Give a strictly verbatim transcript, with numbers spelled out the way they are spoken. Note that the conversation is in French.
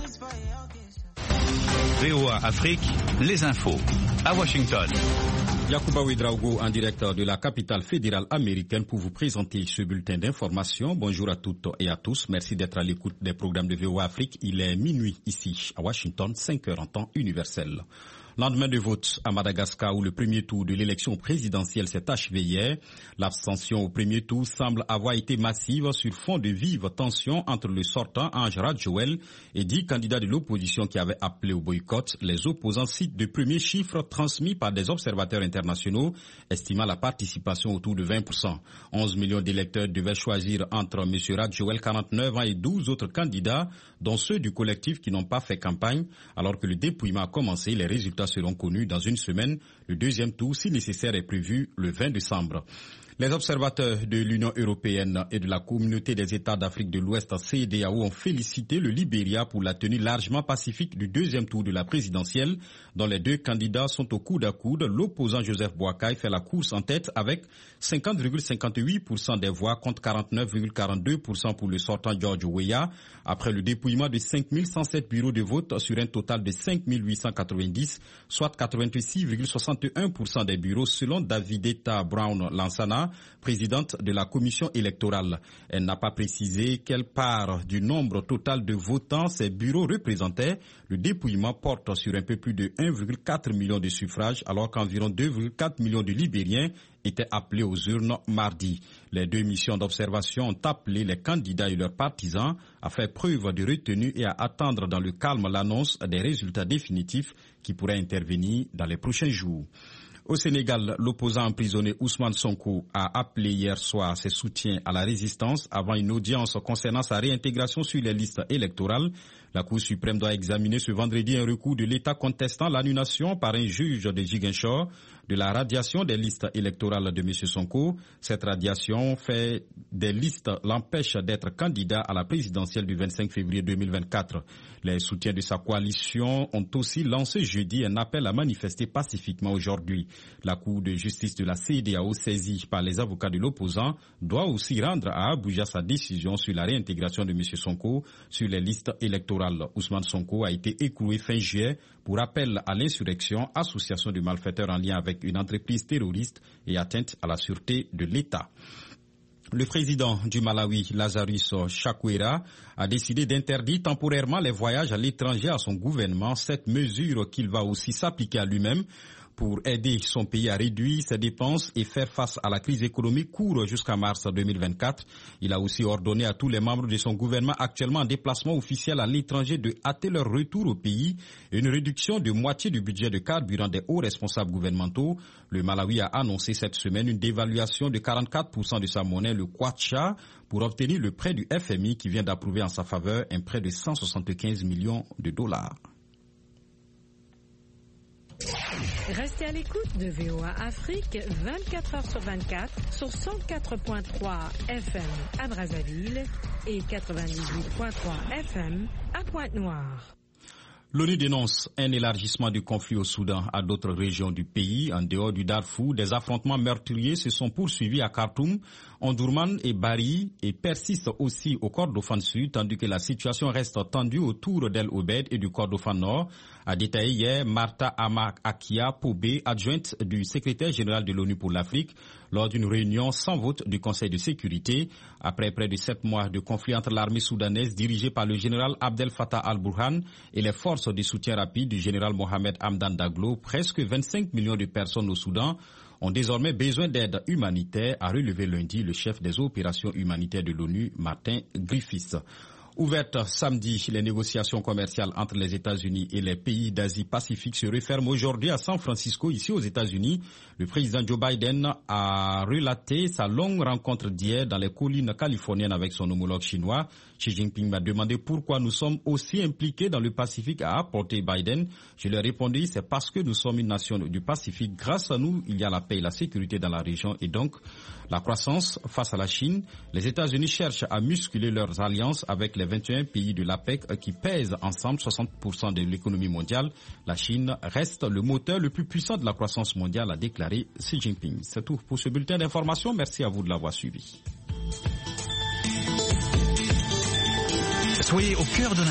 V O A Afrique, les infos. À Washington. Yacouba Ouedraogo en direct de la capitale fédérale américaine pour vous présenter ce bulletin d'information. Bonjour à toutes et à tous. Merci d'être à l'écoute des programmes de V O A Afrique. Il est minuit ici à Washington, cinq heures en temps universel. Lendemain de vote à Madagascar où le premier tour de l'élection présidentielle s'est achevé hier, l'abstention au premier tour semble avoir été massive sur fond de vives tensions entre le sortant Ange Radjoel et dix candidats de l'opposition qui avaient appelé au boycott. Les opposants citent de premiers chiffres transmis par des observateurs internationaux estimant la participation autour de vingt pour cent. onze millions d'électeurs devaient choisir entre M. Radjoel, quarante-neuf ans, et douze autres candidats, dont ceux du collectif qui n'ont pas fait campagne. Alors que le dépouillement a commencé, les résultats seront connus dans une semaine. Le deuxième tour, si nécessaire, est prévu le vingt décembre. Les observateurs de l'Union européenne et de la Communauté des États d'Afrique de l'Ouest, C E D A O, ont félicité le Libéria pour la tenue largement pacifique du deuxième tour de la présidentielle, dont les deux candidats sont au coude à coude. L'opposant Joseph Boakai fait la course en tête avec cinquante virgule cinquante-huit pour cent des voix contre quarante-neuf virgule quarante-deux pour cent pour le sortant George Weah. Après le dépouillement de cinq mille cent sept bureaux de vote sur un total de cinq mille huit cent quatre-vingt-dix, soit quatre-vingt-six virgule soixante et un pour cent des bureaux, selon Davidetta Brown-Lansana, présidente de la commission électorale. Elle n'a pas précisé quelle part du nombre total de votants ces bureaux représentaient. Le dépouillement porte sur un peu plus de un virgule quatre million de suffrages, alors qu'environ deux virgule quatre millions de Libériens étaient appelés aux urnes mardi. Les deux missions d'observation ont appelé les candidats et leurs partisans à faire preuve de retenue et à attendre dans le calme l'annonce des résultats définitifs qui pourraient intervenir dans les prochains jours. Au Sénégal, l'opposant emprisonné Ousmane Sonko a appelé hier soir ses soutiens à la résistance avant une audience concernant sa réintégration sur les listes électorales. La Cour suprême doit examiner ce vendredi un recours de l'État contestant l'annulation par un juge de Ziguinchor de la radiation des listes électorales de M. Sonko. Cette radiation fait des listes l'empêche d'être candidat à la présidentielle du vingt-cinq février deux mille vingt-quatre. Les soutiens de sa coalition ont aussi lancé jeudi un appel à manifester pacifiquement aujourd'hui. La Cour de justice de la C E D A O, saisie par les avocats de l'opposant, doit aussi rendre à Abuja sa décision sur la réintégration de M. Sonko sur les listes électorales. Ousmane Sonko a été écroué fin juillet pour appel à l'insurrection, association de malfaiteurs en lien avec une entreprise terroriste et atteinte à la sûreté de l'État. Le président du Malawi, Lazarus Chakwera, a décidé d'interdire temporairement les voyages à l'étranger à son gouvernement. Cette mesure qu'il va aussi s'appliquer à lui-même pour aider son pays à réduire ses dépenses et faire face à la crise économique court jusqu'à mars deux mille vingt-quatre. Il a aussi ordonné à tous les membres de son gouvernement actuellement en déplacement officiel à l'étranger de hâter leur retour au pays et une réduction de moitié du budget de carburant des hauts responsables gouvernementaux. Le Malawi a annoncé cette semaine une dévaluation de quarante-quatre pour cent de sa monnaie, le kwacha, pour obtenir le prêt du F M I qui vient d'approuver en sa faveur un prêt de cent soixante-quinze millions de dollars. Restez à l'écoute de V O A Afrique vingt-quatre heures sur vingt-quatre sur cent quatre virgule trois F M à Brazzaville et quatre-vingt-dix-huit virgule trois F M à Pointe-Noire. L'ONU dénonce un élargissement du conflit au Soudan à d'autres régions du pays. En dehors du Darfour, des affrontements meurtriers se sont poursuivis à Khartoum, Omdurman et Bari et persistent aussi au Kordofan Sud, tandis que la situation reste tendue autour d'El Obeid et du Kordofan Nord, a détaillé hier Martha Akia Pobé, adjointe du secrétaire général de l'ONU pour l'Afrique, lors d'une réunion sans vote du Conseil de sécurité. Après près de sept mois de conflit entre l'armée soudanaise dirigée par le général Abdel Fattah al-Burhan et les forces de soutien rapide du général Mohamed Hamdan Daglo, presque vingt-cinq millions de personnes au Soudan ont désormais besoin d'aide humanitaire, a relevé lundi le chef des opérations humanitaires de l'ONU, Martin Griffiths. Ouvertes samedi, les négociations commerciales entre les États-Unis et les pays d'Asie-Pacifique se referment aujourd'hui à San Francisco, ici aux États-Unis. Le président Joe Biden a relaté sa longue rencontre d'hier dans les collines californiennes avec son homologue chinois. Xi Jinping m'a demandé pourquoi nous sommes aussi impliqués dans le Pacifique, a apporté Biden. Je lui ai répondu, c'est parce que nous sommes une nation du Pacifique. Grâce à nous, il y a la paix et la sécurité dans la région et donc la croissance face à la Chine. Les États-Unis cherchent à muscler leurs alliances avec les vingt et un pays de l'APEC qui pèsent ensemble soixante pour cent de l'économie mondiale. La Chine reste le moteur le plus puissant de la croissance mondiale, a déclaré Xi Jinping. C'est tout pour ce bulletin d'information. Merci à vous de l'avoir suivi. Soyez au cœur de